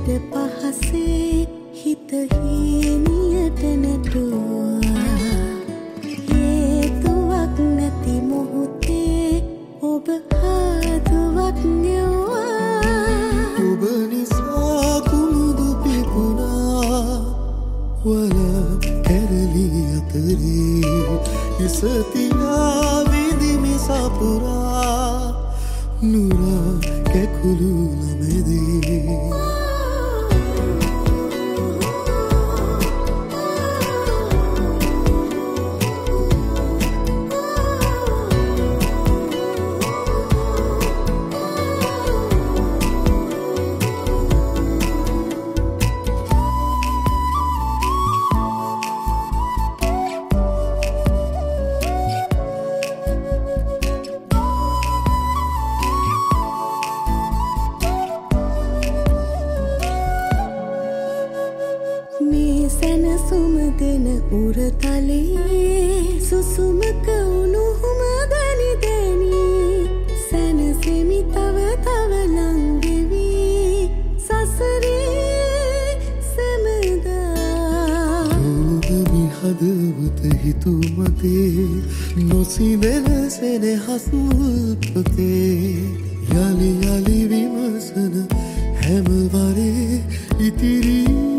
මද පහසේ හිත හීනියට නැටුවා හේතුවක් නැති මොහොතේ ඔබ ආදුවක් නෙවුවා ඔබ නිසා කුමුදු පිපුණා වල කැරලි අතරේ ඉසතියා විදිමි සපුරා නුරා කැකුළු නමැදේ සැනසුම දෙන උරතලේ සුසුමක උණුහුම දැනි දැනි සැනසෙමි තව තව ලංවෙවි සසරේ සැමදා ඔබමි හදවත හිතුමතේ නොසිඳෙන සෙනෙහස් මුල්පතේ යලි යලි විමසන හැම වරේ ඉතිරි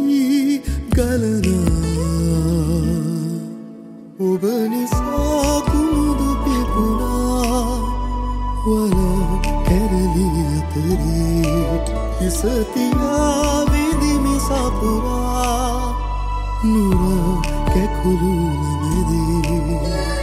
ගලනා ඔබ නිසා කුමුදු පිපුණා වල කැරලි අතරේ ඉසතියා විදිමි සපුරා නුරා කැකුළු නමැදේ